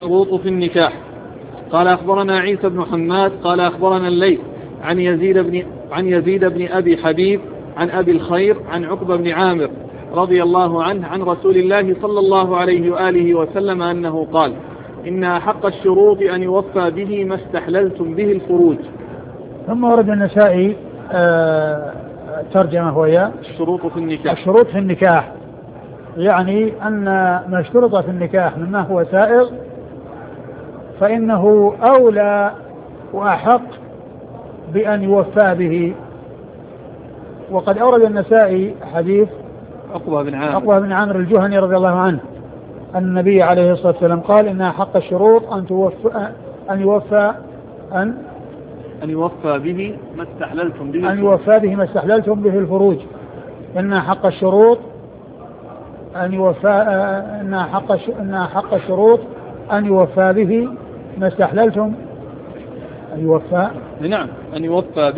الشروط في النكاح. قال أخبرنا عيسى بن حماد قال أخبرنا الليث عن يزيد بن أبي حبيب عن أبي الخير عن عقبة بن عامر رضي الله عنه عن رسول الله صلى الله عليه وآله وسلم أنه قال: إن أحق الشروط أن يوفى به ما استحللتم به الفروج. ثم ورد النسائي ترجمة وهي الشروط في النكاح. الشروط في النكاح، يعني أن ما اشترط في النكاح مما هو سائغ فإنه أولى وأحق بأن يوفى به. وقد أورد النسائي حديث عقبة بن عامر الجهني رضي الله عنه أن النبي عليه الصلاة والسلام قال: إن أحق الشروط أن يوفى به ما استحللتم به أن يوفى به ما استحللتم به الفروج. إن أحق الشروط أن الشروط أن يوفى به ما استحللتم أن يوفى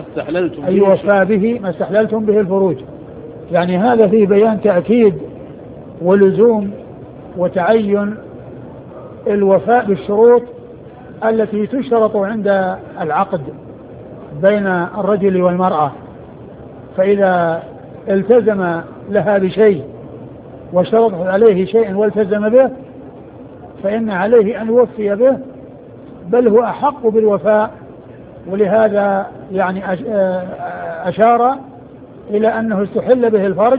به ما استحللتم به الفروج. يعني هذا فيه بيان تأكيد ولزوم وتعين الوفاء بالشروط التي تشترط عند العقد بين الرجل والمرأة، فإذا التزم لها بشيء واشترطت عليه شيء والتزم به فإن عليه أن يوفي به، بل هو أحق بالوفاء. ولهذا يعني أشار إلى أنه استحل به الفرج،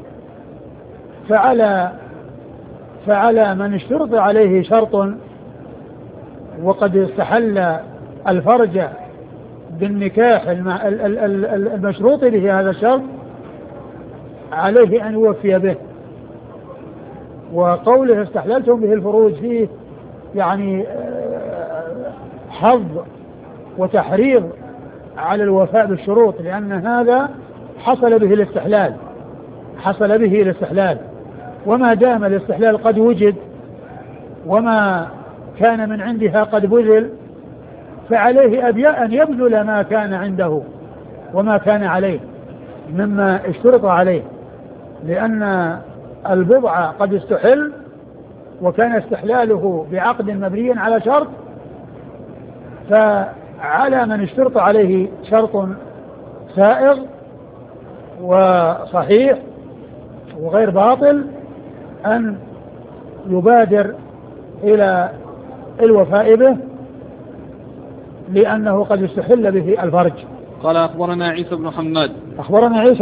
فعلى من اشترط عليه شرط وقد استحل الفرج بالنكاح المشروط به هذا الشرط عليه أن يوفي به. وقوله استحللتم به الفروج فيه يعني حظ وتحريض على الوفاء بالشروط، لأن هذا حصل به الاستحلال، وما دام الاستحلال قد وجد وما كان من عندها قد بذل فعليه أن يبذل ما كان عنده وما كان عليه مما اشترط عليه، لأن البضع قد استحل وكان استحلاله بعقد مبني على شرط، فعلى من اشترط عليه شرط سائغ وصحيح وغير باطل أن يبادر إلى الوفاء به لأنه قد استحل به الفرج. قال أخبرنا عيسى